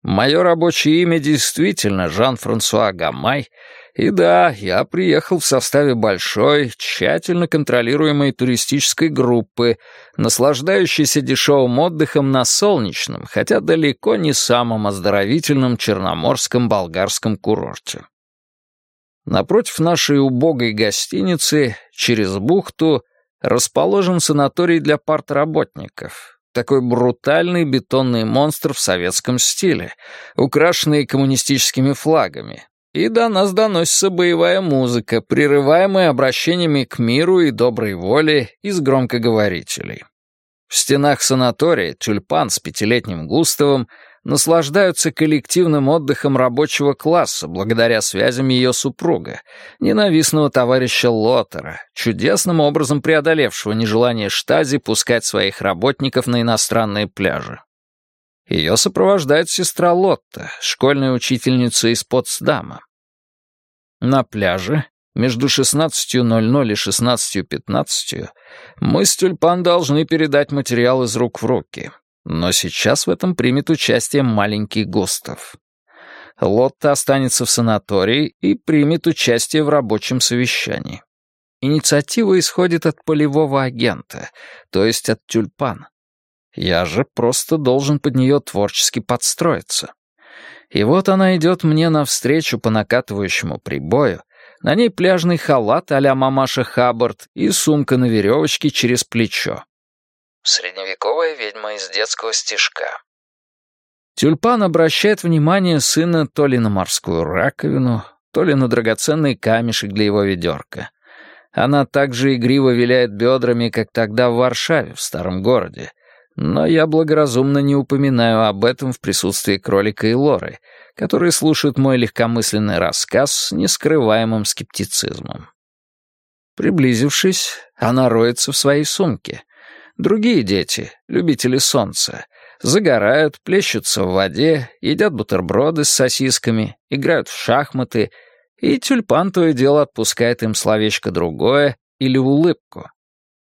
Мое рабочее имя действительно Жан-Франсуа Гамай, и да, я приехал в составе большой, тщательно контролируемой туристической группы, наслаждающейся дешевым отдыхом на солнечном, хотя далеко не самом оздоровительном черноморском болгарском курорте. Напротив нашей убогой гостиницы, через бухту, расположен санаторий для партработников. Такой брутальный бетонный монстр в советском стиле, украшенный коммунистическими флагами. И до нас доносится боевая музыка, прерываемая обращениями к миру и доброй воле из громкоговорителей. В стенах санатория Тюльпан с пятилетним Густавом наслаждаются коллективным отдыхом рабочего класса благодаря связям ее супруга, ненавистного товарища Лотера, чудесным образом преодолевшего нежелание Штази пускать своих работников на иностранные пляжи. Ее сопровождает сестра Лотта, школьная учительница из Потсдама. На пляже между 16:00 и 16:15 мы с Тюльпан должны передать материал из рук в руки. Но сейчас в этом примет участие маленький Густав. Лотта останется в санатории и примет участие в рабочем совещании. Инициатива исходит от полевого агента, то есть от Тюльпан. Я же просто должен под нее творчески подстроиться. И вот она идет мне навстречу по накатывающему прибою, на ней пляжный халат а-ля мамаша Хаббард и сумка на веревочке через плечо. Средневековая ведьма из детского стишка. Тюльпан обращает внимание сына то ли на морскую раковину, то ли на драгоценный камешек для его ведерка. Она также игриво виляет бедрами, как тогда в Варшаве, в старом городе. Но я благоразумно не упоминаю об этом в присутствии кролика и Лоры, которые слушают мой легкомысленный рассказ с нескрываемым скептицизмом. Приблизившись, она роется в своей сумке. Другие дети, любители солнца, загорают, плещутся в воде, едят бутерброды с сосисками, играют в шахматы, и Тюльпан то и дело отпускает им словечко другое или улыбку.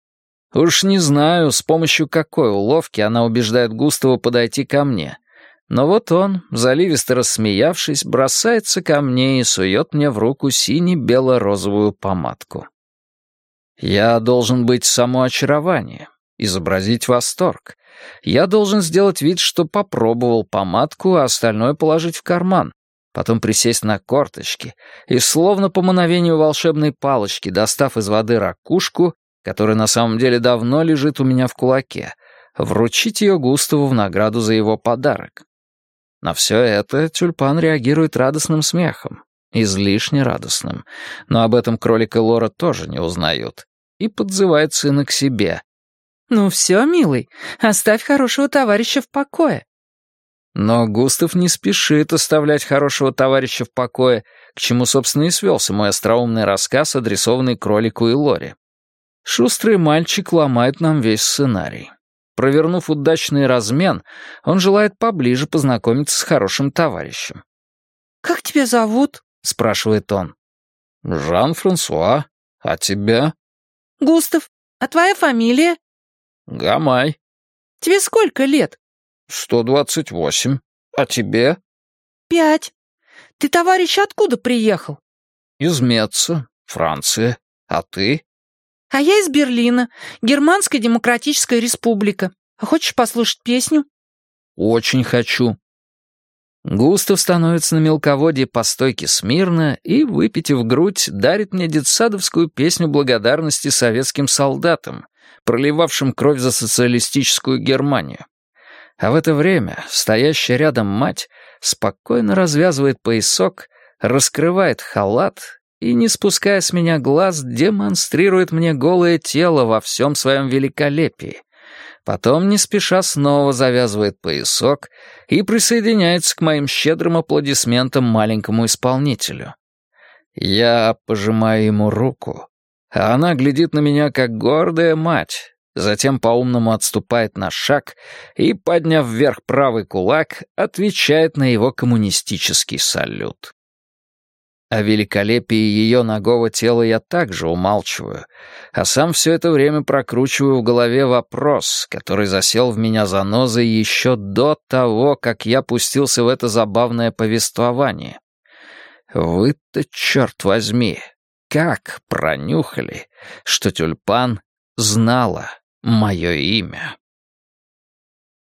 Уж не знаю, с помощью какой уловки она убеждает Густава подойти ко мне, но вот он, заливисто рассмеявшись, бросается ко мне и сует мне в руку сине-бело-розовую помадку. Я должен быть само очарование, изобразить восторг. Я должен сделать вид, что попробовал помадку, а остальное положить в карман, потом присесть на корточки и, словно по мановению волшебной палочки, достав из воды ракушку, которая на самом деле давно лежит у меня в кулаке, вручить ее Густаву в награду за его подарок. На все это Тюльпан реагирует радостным смехом, излишне радостным, но об этом кролик и Лора тоже не узнают, и подзывает сына к себе. «Ну все, милый, оставь хорошего товарища в покое». Но Густав не спешит оставлять хорошего товарища в покое, к чему, собственно, и свелся мой остроумный рассказ, адресованный кролику и Лоре. Шустрый мальчик ломает нам весь сценарий. Провернув удачный размен, он желает поближе познакомиться с хорошим товарищем. «Как тебя зовут?» — спрашивает он. «Жан-Франсуа. А тебя?» «Густав. А твоя фамилия?» «Гамай». «Тебе сколько лет?» 128. А тебе?» 5. Ты, товарищ, откуда приехал?» «Из Меца, Франция. А ты?» «А я из Берлина, Германская Демократическая Республика. А хочешь послушать песню?» «Очень хочу». Густав становится на мелководье по стойке смирно и, выпитив грудь, дарит мне детсадовскую песню благодарности советским солдатам, проливавшим кровь за социалистическую Германию. А в это время стоящая рядом мать спокойно развязывает поясок, раскрывает халат и, не спуская с меня глаз, демонстрирует мне голое тело во всем своем великолепии. Потом, не спеша, снова завязывает поясок и присоединяется к моим щедрым аплодисментам маленькому исполнителю. Я пожимаю ему руку, а она глядит на меня, как гордая мать, затем по-умному отступает на шаг и, подняв вверх правый кулак, отвечает на его коммунистический салют. О великолепии ее нагого тела я также умалчиваю, а сам все это время прокручиваю в голове вопрос, который засел в меня занозой еще до того, как я пустился в это забавное повествование. Вы-то, черт возьми, как пронюхали, что Тюльпан знала мое имя?